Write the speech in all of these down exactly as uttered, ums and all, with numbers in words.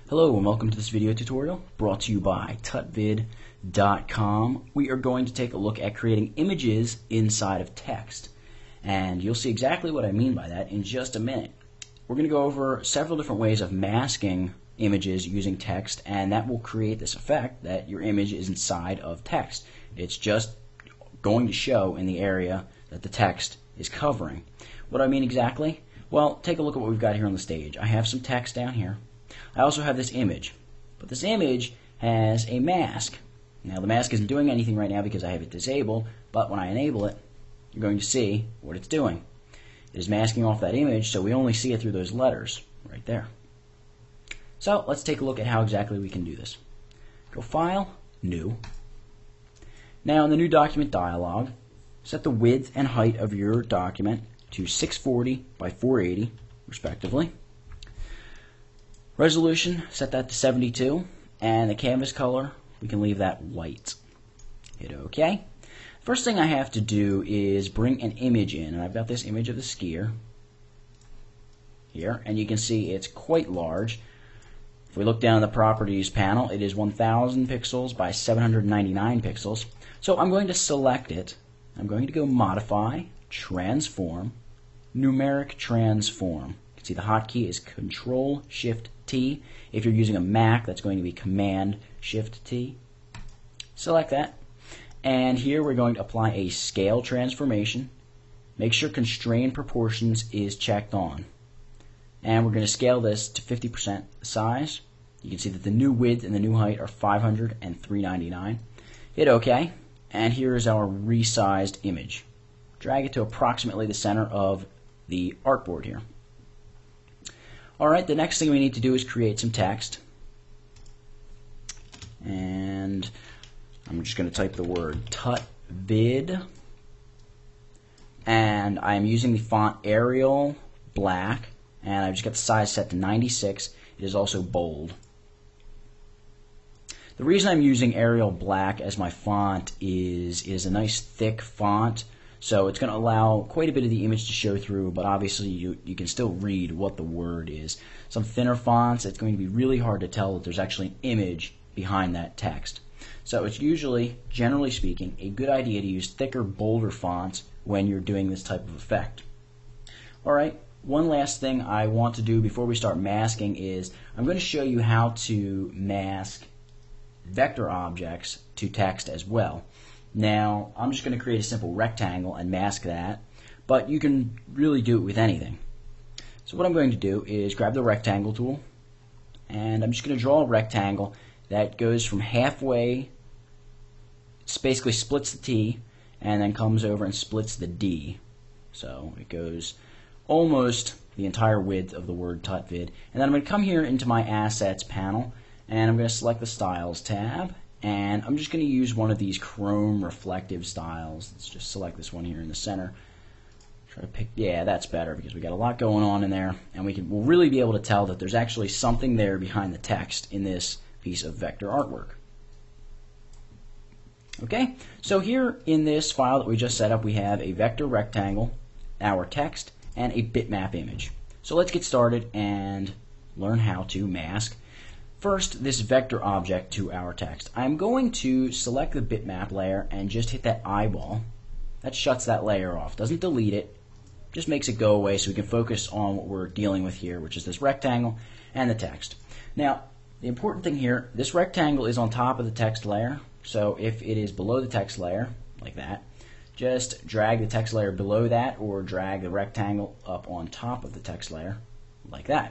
Hello and welcome to this video tutorial brought to you by tutvid dot com. We are going to take a look at creating images inside of text, and you'll see exactly what I mean by that in just a minute. We're going to go over several different ways of masking images using text, and that will create this effect that your image is inside of text. It's just going to show in the area that the text is covering. What do I mean exactly? Well, take a look at what we've got here on the stage. I have some text down here. I also have this image, but this image has a mask. Now the mask isn't doing anything right now because I have it disabled, but when I enable it, you're going to see what it's doing. It is masking off that image, so we only see it through those letters right there. So let's take a look at how exactly we can do this. Go File, New. Now in the New Document dialog, set the width and height of your document to six forty by four eighty, respectively. Resolution, set that to seventy-two, and the canvas color, we can leave that white. Hit OK. First thing I have to do is bring an image in, and I've got this image of the skier here, and you can see it's quite large. If we look down in the Properties panel, it is one thousand pixels by seven hundred ninety-nine pixels. So I'm going to select it. I'm going to go Modify, Transform, Numeric Transform. You can see the hotkey is Control Shift T. If you're using a Mac, that's going to be Command Shift T. Select that. And here we're going to apply a scale transformation. Make sure Constrain Proportions is checked on. And we're going to scale this to fifty percent the size. You can see that the new width and the new height are five hundred and three ninety-nine. Hit OK. And here is our resized image. Drag it to approximately the center of the artboard here. Alright, the next thing we need to do is create some text. And I'm just going to type the word tutvid. And I'm using the font Arial Black. And I've just got the size set to ninety-six. It is also bold. The reason I'm using Arial Black as my font is, is a nice thick font. So it's going to allow quite a bit of the image to show through, but obviously you, you can still read what the word is. Some thinner fonts, it's going to be really hard to tell that there's actually an image behind that text. So it's usually, generally speaking, a good idea to use thicker, bolder fonts when you're doing this type of effect. Alright, one last thing I want to do before we start masking is I'm going to show you how to mask vector objects to text as well. Now, I'm just going to create a simple rectangle and mask that, but you can really do it with anything. So what I'm going to do is grab the rectangle tool, and I'm just going to draw a rectangle that goes from halfway, it basically splits the T, and then comes over and splits the D. So it goes almost the entire width of the word tutvid. And then I'm going to come here into my Assets panel, and I'm going to select the Styles tab. And I'm just going to use one of these chrome reflective styles. Let's just select this one here in the center. Try to pick, yeah, that's better because we got a lot going on in there, and we can we'll really be able to tell that there's actually something there behind the text in this piece of vector artwork. Okay, so here in this file that we just set up, we have a vector rectangle, our text, and a bitmap image. So let's get started and learn how to mask first this vector object to our text. I'm going to select the bitmap layer and just hit that eyeball. That shuts that layer off. Doesn't delete it, just makes it go away so we can focus on what we're dealing with here, which is this rectangle and the text. Now, the important thing here, this rectangle is on top of the text layer, so if it is below the text layer, like that, just drag the text layer below that or drag the rectangle up on top of the text layer, like that.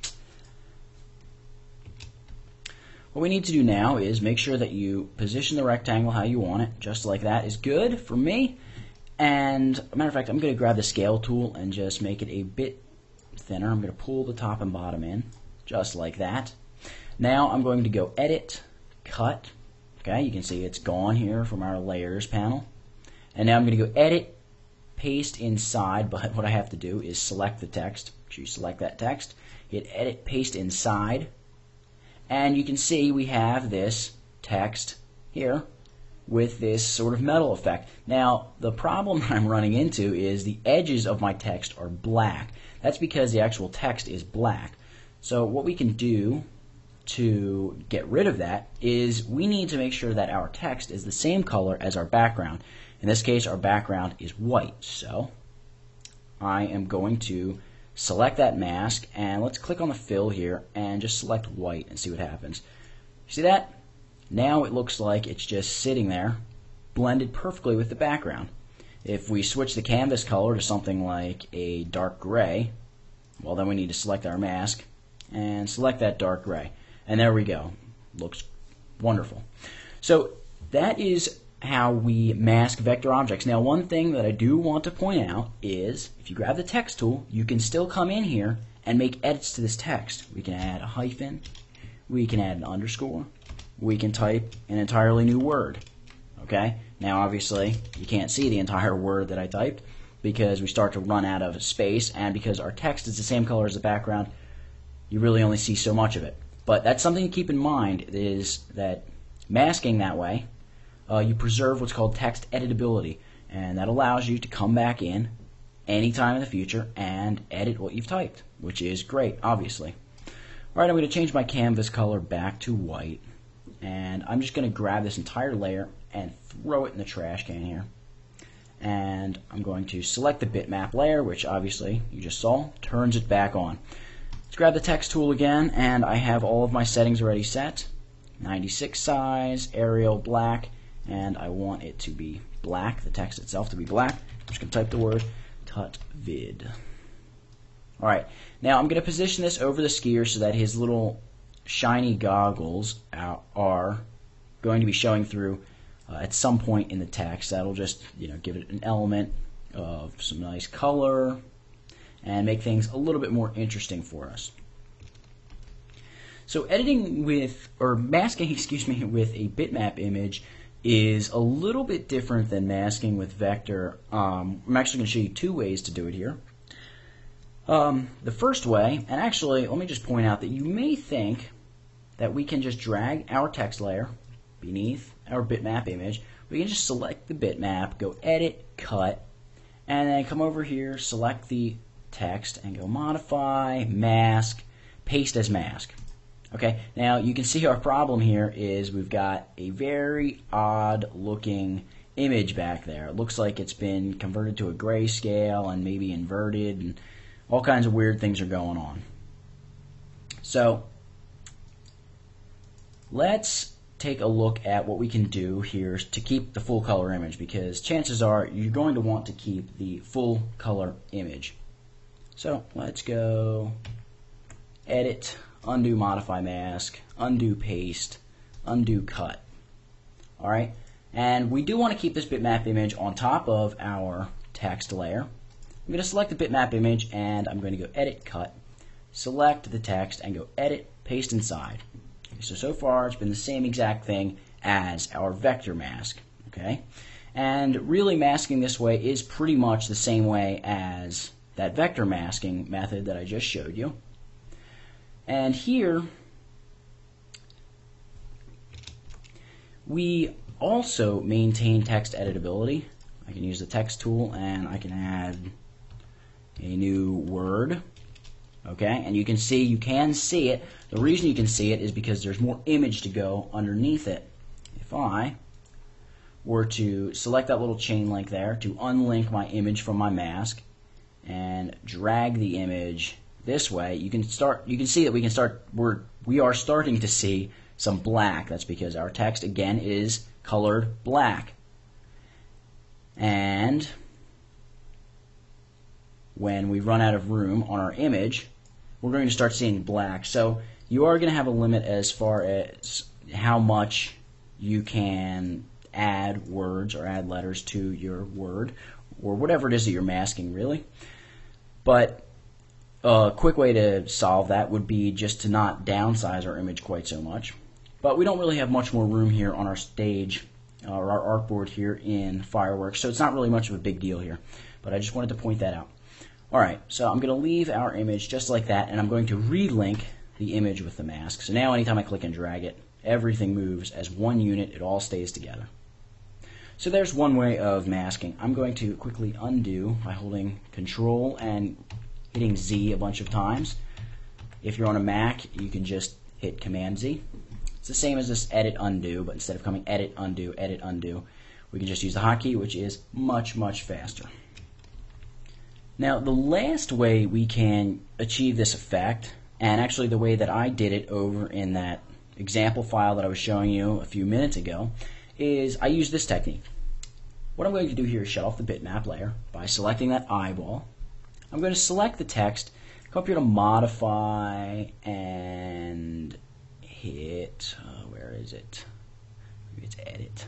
What we need to do now is make sure that you position the rectangle how you want it. Just like that is good for me. And, as a matter of fact, I'm going to grab the scale tool and just make it a bit thinner. I'm going to pull the top and bottom in, just like that. Now I'm going to go Edit, Cut. Okay, you can see it's gone here from our Layers panel. And now I'm going to go Edit, Paste Inside, but what I have to do is select the text. So select that text, hit Edit, Paste Inside. And you can see we have this text here with this sort of metal effect. Now, the problem I'm running into is the edges of my text are black. That's because the actual text is black. So what we can do to get rid of that is we need to make sure that our text is the same color as our background. In this case, our background is white. So I am going to select that mask, and let's click on the fill here and just select white and see what happens. See that? Now it looks like it's just sitting there, blended perfectly with the background. If we switch the canvas color to something like a dark gray, well, then we need to select our mask and select that dark gray. And there we go. Looks wonderful. So that is how we mask vector objects. Now, one thing that I do want to point out is if you grab the text tool, you can still come in here and make edits to this text. We can add a hyphen, we can add an underscore, we can type an entirely new word. Okay? Now, obviously, you can't see the entire word that I typed because we start to run out of space, and because our text is the same color as the background, you really only see so much of it. But that's something to keep in mind, is that masking that way, uh, you preserve what's called text editability, and that allows you to come back in anytime in the future and edit what you've typed, which is great, obviously. Alright, I'm going to change my canvas color back to white, and I'm just going to grab this entire layer and throw it in the trash can here. And I'm going to select the bitmap layer, which obviously you just saw, turns it back on. Let's grab the text tool again, and I have all of my settings already set. ninety-six size, Arial black, and I want it to be black, the text itself to be black. I'm just going to type the word tutvid. Alright, now I'm going to position this over the skier so that his little shiny goggles are going to be showing through uh, at some point in the text. That'll just, you know, give it an element of some nice color and make things a little bit more interesting for us. So editing with, or masking, excuse me, with a bitmap image is a little bit different than masking with vector. Um, I'm actually going to show you two ways to do it here. Um, the first way, and actually let me just point out that you may think that we can just drag our text layer beneath our bitmap image. We can just select the bitmap, go edit, cut, and then come over here, select the text, and go modify, mask, paste as mask. Okay, now you can see our problem here is we've got a very odd looking image back there. It looks like it's been converted to a grayscale and maybe inverted, and all kinds of weird things are going on. So let's take a look at what we can do here to keep the full color image, because chances are you're going to want to keep the full color image. So let's go edit, undo modify mask, undo paste, undo cut. Alright, and we do want to keep this bitmap image on top of our text layer. I'm going to select the bitmap image, and I'm going to go edit, cut, select the text, and go edit, paste inside. Okay, so, so far it's been the same exact thing as our vector mask. Okay, and really masking this way is pretty much the same way as that vector masking method that I just showed you. And here we also maintain text editability. I can use the text tool and I can add a new word. Okay, and you can see, you can see it. The reason you can see it is because there's more image to go underneath it. If I were to select that little chain link there to unlink my image from my mask and drag the image this way, you can start, you can see that we can start, we're, we are starting to see some black. That's because our text again is colored black. And when we run out of room on our image, we're going to start seeing black. So you are going to have a limit as far as how much you can add words or add letters to your word, or whatever it is that you're masking, really. But a quick way to solve that would be just to not downsize our image quite so much. But we don't really have much more room here on our stage or our artboard here in Fireworks, so it's not really much of a big deal here. But I just wanted to point that out. Alright, so I'm going to leave our image just like that, and I'm going to relink the image with the mask. So now anytime I click and drag it, everything moves as one unit, it all stays together. So there's one way of masking. I'm going to quickly undo by holding Control and hitting Z a bunch of times. If you're on a Mac, you can just hit hit Command Z. It's the same as this edit undo, but instead of coming edit undo, edit undo, we can just use the hotkey, which is much, much faster. Now, the last way we can achieve this effect, and actually the way that I did it over in that example file that I was showing you a few minutes ago, is I use this technique. What I'm going to do here is shut off the bitmap layer by selecting that eyeball. I'm going to select the text, come up here to modify, and hit, uh, where is it? Maybe it's edit.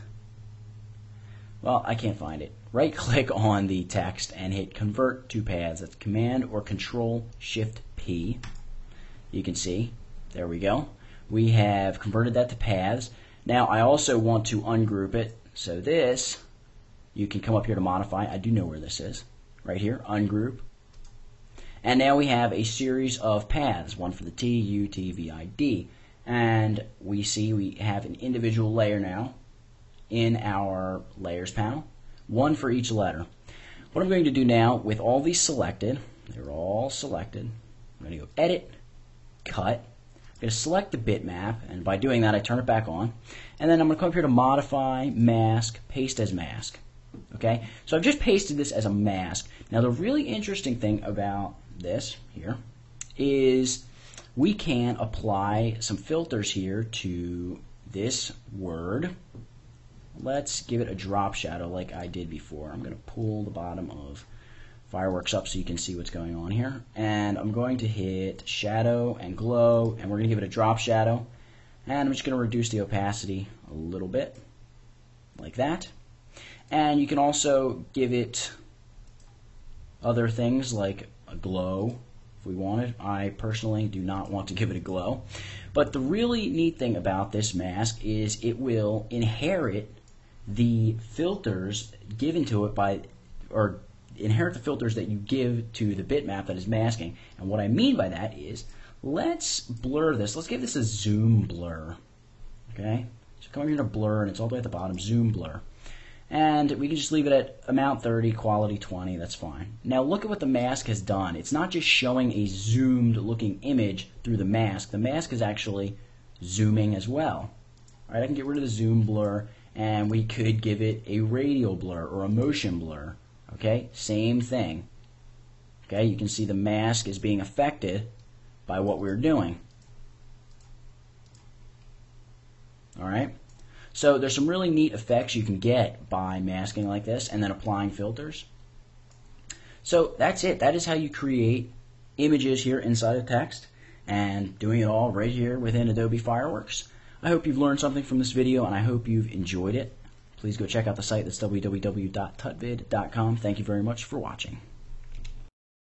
Well, I can't find it. Right click on the text and hit convert to paths. That's Command or Control Shift P. You can see, there we go. We have converted that to paths. Now I also want to ungroup it. So this, you can come up here to modify. I do know where this is. Right here, ungroup. And now we have a series of paths, one for the T, U, T, V, I, D. And we see we have an individual layer now in our layers panel, one for each letter. What I'm going to do now with all these selected, they're all selected, I'm going to go edit, cut, I'm going to select the bitmap, and by doing that I turn it back on, and then I'm going to come up here to modify, mask, paste as mask. Okay, so I've just pasted this as a mask. Now the really interesting thing about this here is we can apply some filters here to this word. Let's give it a drop shadow like I did before. I'm going to pull the bottom of Fireworks up so you can see what's going on here. And I'm going to hit shadow and glow, and we're going to give it a drop shadow. And I'm just going to reduce the opacity a little bit, like that. And you can also give it other things like a glow if we wanted. I personally do not want to give it a glow. But the really neat thing about this mask is it will inherit the filters given to it by, or inherit the filters that you give to the bitmap that is masking. And what I mean by that is, let's blur this. Let's give this a zoom blur. Okay? So come over here to blur, and it's all the way at the bottom, zoom blur. And we can just leave it at amount thirty, quality twenty, that's fine. Now look at what the mask has done. It's not just showing a zoomed looking image through the mask. The mask is actually zooming as well. All right, I can get rid of the zoom blur, and we could give it a radial blur or a motion blur. Okay, same thing. Okay, you can see the mask is being affected by what we're doing. All right. So there's some really neat effects you can get by masking like this and then applying filters. So that's it. That is how you create images here inside of text, and doing it all right here within Adobe Fireworks. I hope you've learned something from this video, and I hope you've enjoyed it. Please go check out the site. That's w w w dot tutvid dot com. Thank you very much for watching.